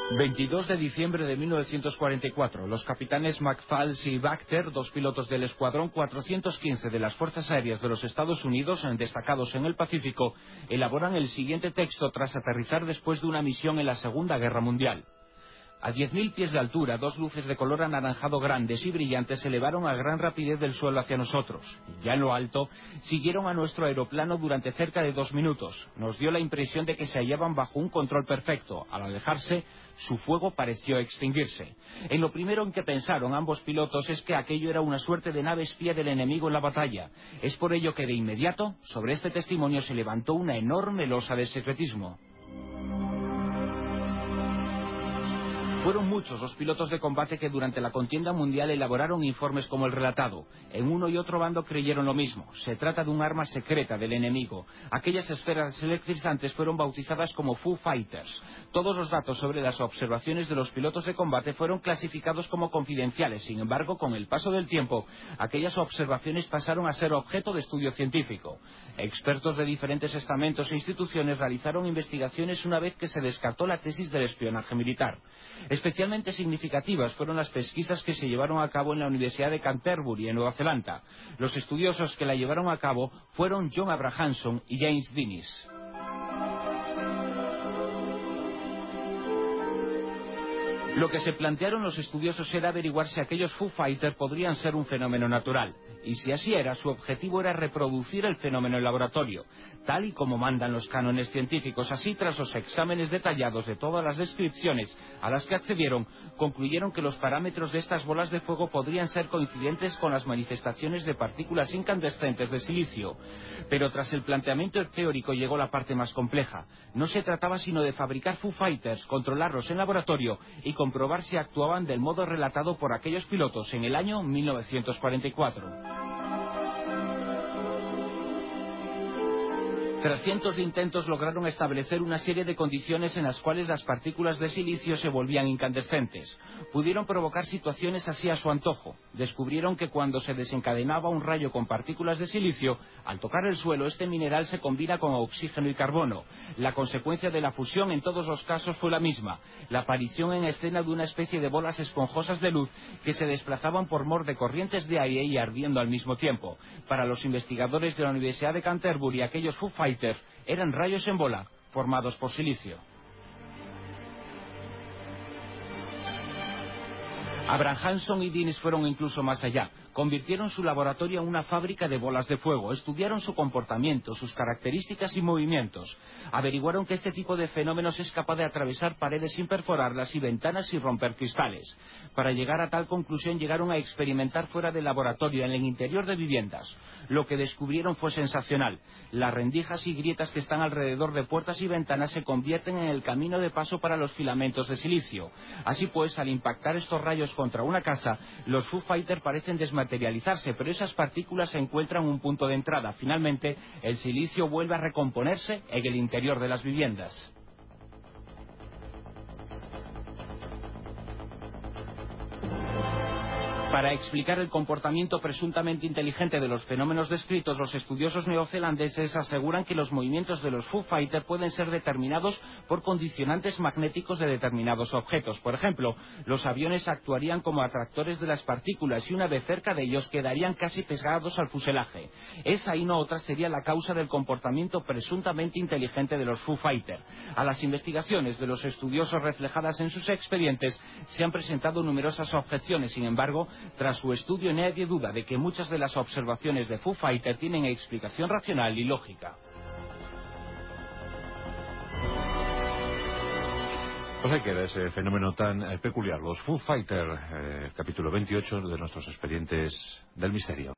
22 de diciembre de 1944, los capitanes McFalls y Bachter, dos pilotos del Escuadrón 415 de las Fuerzas Aéreas de los Estados Unidos, destacados en el Pacífico, elaboran el siguiente texto tras aterrizar después de una misión en la Segunda Guerra Mundial. A 10.000 pies de altura, dos luces de color anaranjado grandes y brillantes se elevaron a gran rapidez del suelo hacia nosotros. Ya en lo alto, siguieron a nuestro aeroplano durante cerca de 2 minutos. Nos dio la impresión de que se hallaban bajo un control perfecto. Al alejarse, su fuego pareció extinguirse. En lo primero en que pensaron ambos pilotos es que aquello era una suerte de nave espía del enemigo en la batalla. Es por ello que de inmediato, sobre este testimonio se levantó una enorme losa de secretismo. Fueron muchos los pilotos de combate que durante la contienda mundial elaboraron informes como el relatado. En uno y otro bando creyeron lo mismo. Se trata de un arma secreta del enemigo. Aquellas esferas electrizantes fueron bautizadas como Foo Fighters. Todos los datos sobre las observaciones de los pilotos de combate fueron clasificados como confidenciales. Sin embargo, con el paso del tiempo, aquellas observaciones pasaron a ser objeto de estudio científico. Expertos de diferentes estamentos e instituciones realizaron investigaciones una vez que se descartó la tesis del espionaje militar. Especialmente significativas fueron las pesquisas que se llevaron a cabo en la Universidad de Canterbury, en Nueva Zelanda. Los estudiosos que la llevaron a cabo fueron John Abrahamson y James Dennis. Lo que se plantearon los estudiosos era averiguar si aquellos Foo Fighters podrían ser un fenómeno natural. Y si así era, su objetivo era reproducir el fenómeno en laboratorio, tal y como mandan los cánones científicos. Así, tras los exámenes detallados de todas las descripciones a las que accedieron, concluyeron que los parámetros de estas bolas de fuego podrían ser coincidentes con las manifestaciones de partículas incandescentes de silicio. Pero tras el planteamiento teórico llegó la parte más compleja. No se trataba sino de fabricar Foo Fighters, controlarlos en laboratorio y comprobar si actuaban del modo relatado por aquellos pilotos en el año 1944. Tras cientos de intentos lograron establecer una serie de condiciones en las cuales las partículas de silicio se volvían incandescentes. Pudieron provocar situaciones así a su antojo. Descubrieron que cuando se desencadenaba un rayo con partículas de silicio, al tocar el suelo este mineral se combina con oxígeno y carbono. La consecuencia de la fusión en todos los casos fue la misma: la aparición en escena de una especie de bolas esponjosas de luz que se desplazaban por mor de corrientes de aire y ardiendo al mismo tiempo. Para los investigadores de la Universidad de Canterbury, aquellos Foo Fighters eran rayos en bola formados por silicio. Abrahamson y Dennis fueron incluso más allá. Convirtieron su laboratorio en una fábrica de bolas de fuego. Estudiaron su comportamiento, sus características y movimientos. Averiguaron que este tipo de fenómenos es capaz de atravesar paredes sin perforarlas y ventanas sin romper cristales. Para llegar a tal conclusión llegaron a experimentar fuera del laboratorio, en el interior de viviendas. Lo que descubrieron fue sensacional. Las rendijas y grietas que están alrededor de puertas y ventanas se convierten en el camino de paso para los filamentos de silicio. Así pues, al impactar estos rayos contra una casa, los Foo Fighters parecen desmaterializarse, pero esas partículas encuentran un punto de entrada. Finalmente, el silicio vuelve a recomponerse en el interior de las viviendas. Para explicar el comportamiento presuntamente inteligente de los fenómenos descritos, los estudiosos neozelandeses aseguran que los movimientos de los Foo Fighters pueden ser determinados por condicionantes magnéticos de determinados objetos. Por ejemplo, los aviones actuarían como atractores de las partículas y una vez cerca de ellos quedarían casi pegados al fuselaje. Esa y no otra sería la causa del comportamiento presuntamente inteligente de los Foo Fighters. A las investigaciones de los estudiosos reflejadas en sus expedientes se han presentado numerosas objeciones. Sin embargo, tras su estudio nadie duda de que muchas de las observaciones de Foo Fighters tienen explicación racional y lógica. Pues ahí queda ese fenómeno tan peculiar, los Foo Fighters, capítulo 28 de nuestros expedientes del misterio.